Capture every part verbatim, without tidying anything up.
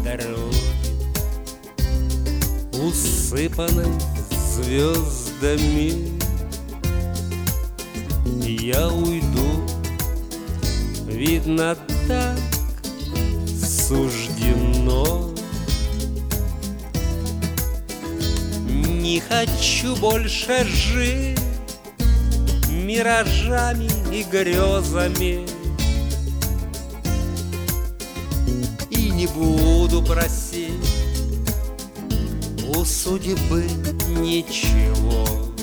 дороге, усыпанной звездами, я уйду, видно, так суждено. Не хочу больше жить миражами и грезами, и не буду просить у судьбы ничего.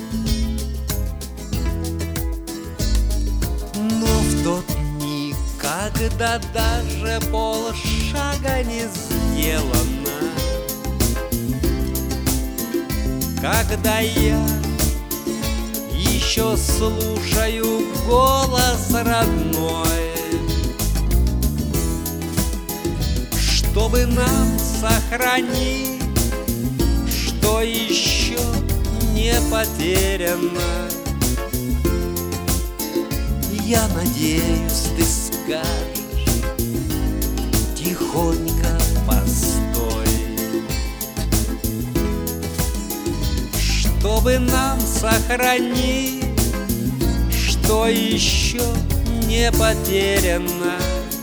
Но в тот миг, когда даже полшага не сделано, когда я еще слушаю голос родной, чтобы нам сохранить, что еще не потеряно, я надеюсь, ты скажешь тихонько: постой. Чтобы нам сохранить, что еще не потеряно,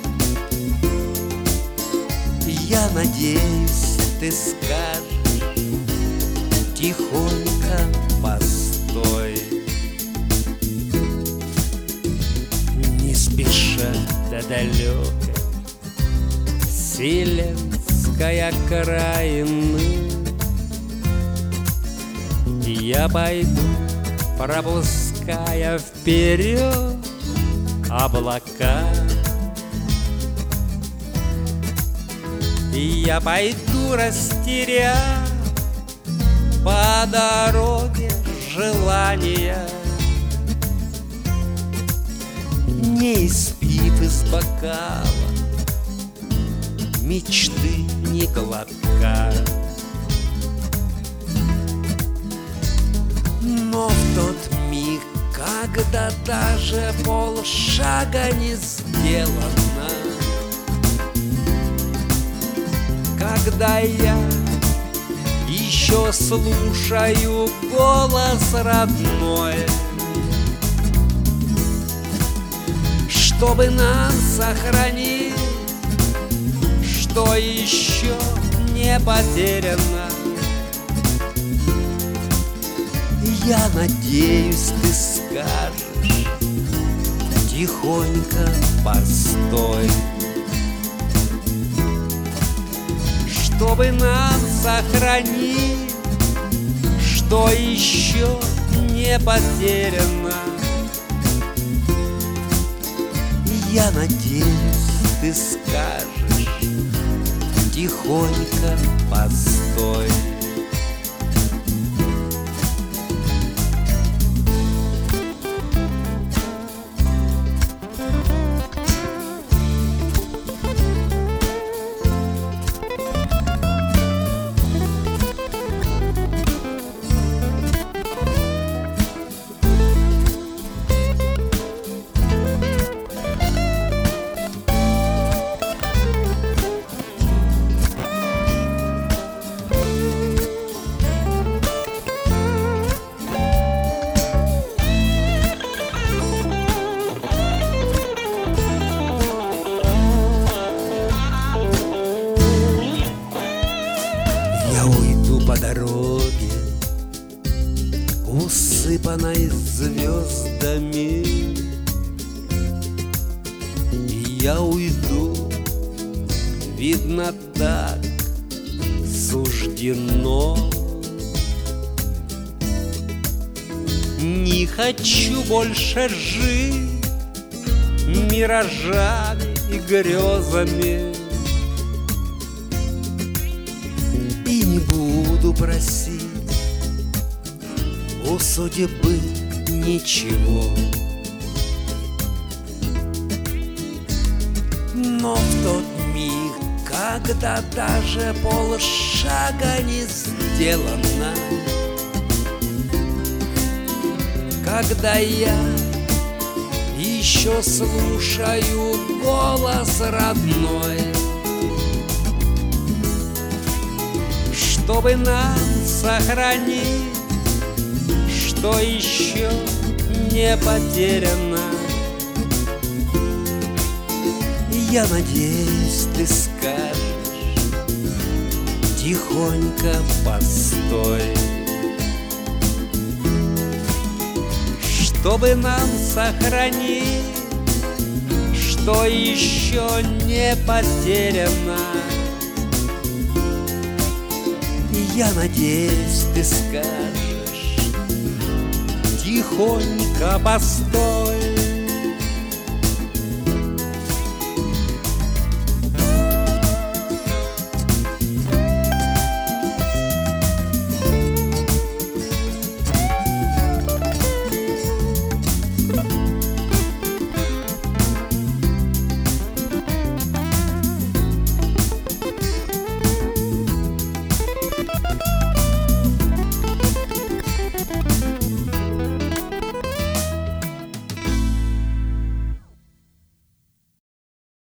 я надеюсь, ты скажешь тихонько: постой. Не спеша до далекой вселенской окраины я пойду, пропуская вперед облака. И я пойду, растеряв по дороге желания, не испив из бокала мечты ни глотка. Но в тот миг, когда даже полшага не сделано, когда я еще слушаю голос родной, чтобы нас сохранить, что еще не потеряно, я надеюсь, ты скажешь тихонько: постой. Чтобы нам сохранить, что еще не потеряно, я надеюсь, ты скажешь тихонько: постой. Я уйду по дороге, усыпанной звездами, и я уйду, видно, так суждено. Не хочу больше жить миражами и грезами, и не буду просить у судьбы ничего. Но в тот миг, когда даже полшага не сделано, когда я еще слушаю голос родной, чтобы нам сохранить, что еще не потеряно. Я надеюсь, ты скажешь тихонько: постой, чтобы нам сохранить, что еще не потеряно. Я надеюсь, ты скажешь тихонько: постой.